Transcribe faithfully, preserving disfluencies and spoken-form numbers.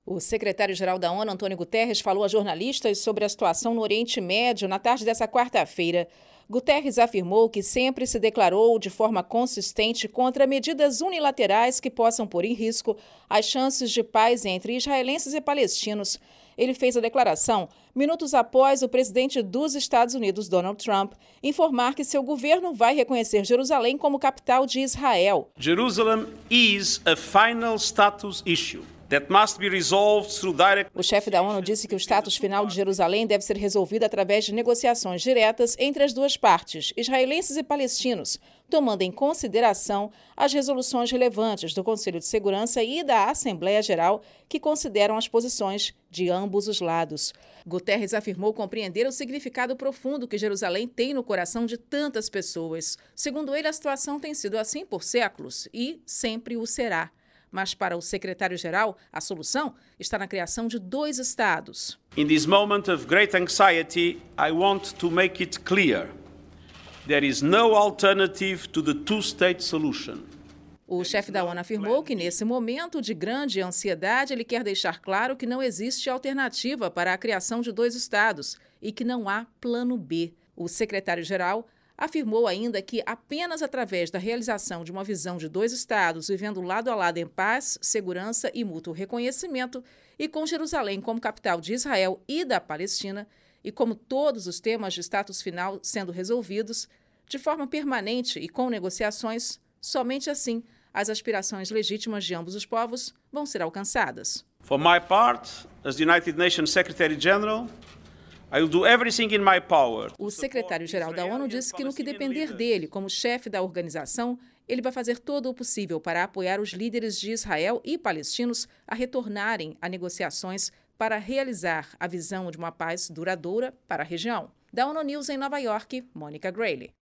O secretário-geral da ONU, Antônio Guterres, falou a jornalistas sobre a situação no Oriente Médio na tarde dessa quarta-feira. Guterres afirmou que sempre se declarou de forma consistente contra medidas unilaterais que possam pôr em risco as chances de paz entre israelenses e palestinos. Ele fez a declaração minutos após o presidente dos Estados Unidos, Donald Trump, informar que seu governo vai reconhecer Jerusalém como capital de Israel. Jerusalem is a final status issue. That must be resolved through direct... O chefe da ONU disse que o status final de Jerusalém deve ser resolvido através de negociações diretas entre as duas partes, israelenses e palestinos, tomando em consideração as resoluções relevantes do Conselho de Segurança e da Assembleia Geral que consideram as posições de ambos os lados. Guterres afirmou compreender o significado profundo que Jerusalém tem no coração de tantas pessoas. Segundo ele, a situação tem sido assim por séculos e sempre o será. Mas para o secretário-geral, a solução está na criação de dois estados. In this moment of great anxiety, I want to make it clear. There is no alternative to the two-state solution. O chefe da ONU afirmou que, nesse momento de grande ansiedade, ele quer deixar claro que não existe alternativa para a criação de dois estados e que não há plano B. O secretário-geral afirmou ainda que apenas através da realização de uma visão de dois estados vivendo lado a lado em paz, segurança e mútuo reconhecimento, e com Jerusalém como capital de Israel e da Palestina, e como todos os temas de status final sendo resolvidos, de forma permanente e com negociações, somente assim as aspirações legítimas de ambos os povos vão ser alcançadas. For my part, as the United Nations Secretary-General, I will do everything in my power. O secretário-geral da ONU disse que, no que depender dele, como chefe da organização, ele vai fazer todo o possível para apoiar os líderes de Israel e palestinos a retornarem a negociações para realizar a visão de uma paz duradoura para a região. Da ONU News em Nova York, Mônica Grayle.